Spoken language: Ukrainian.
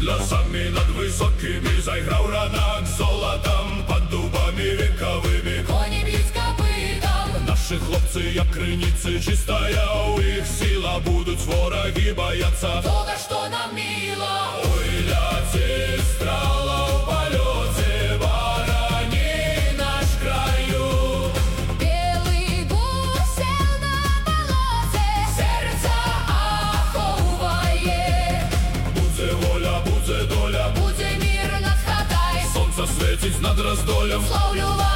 лясами над високими зайграв ранок золотом, під дубами віковими коні б'ють копитом. Наші хлопці, як криниці, чистая у їх сила, будуть вороги бояться того, що нам мило. Ой, ляці, страла в польоті, барані наш краю. Білий гусел на болоте, серця аховує. Буде воля, буде доля, Буде мир над хатай, сонце світить над роздолем. славлю вас.